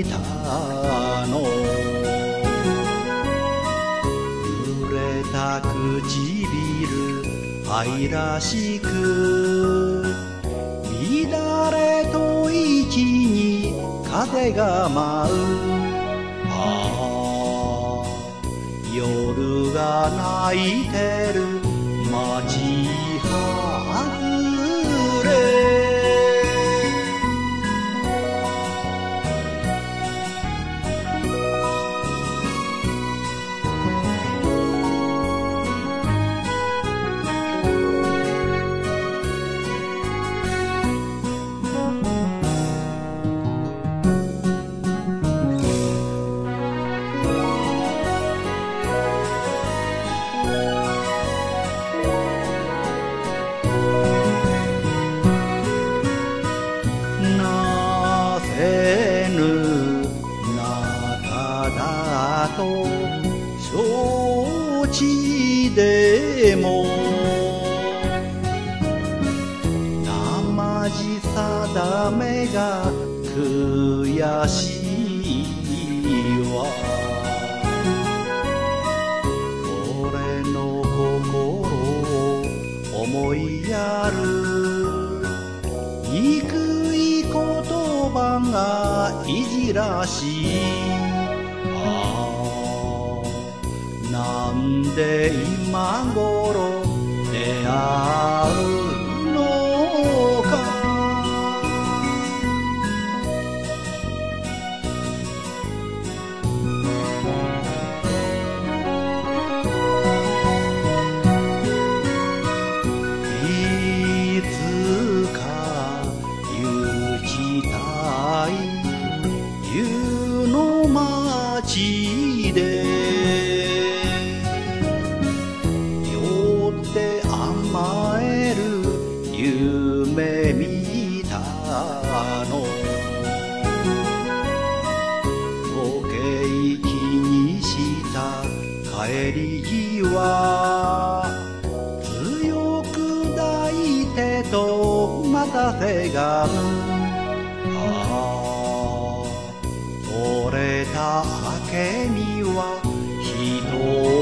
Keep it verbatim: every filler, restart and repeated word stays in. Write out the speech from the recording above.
いたの。濡れた唇愛らしく、乱れと息に風が舞う。ああ、夜が泣いてる街外れ。と承知でも生地定めが悔しいわ。俺の心を思いやる憎い言葉がいじらしい。なんで今頃出会うのか。いつか行きたい湯の町で甘える夢見たの。時計気にした帰り際、強く抱いてと待たせがむ。ああ、折れた明けには人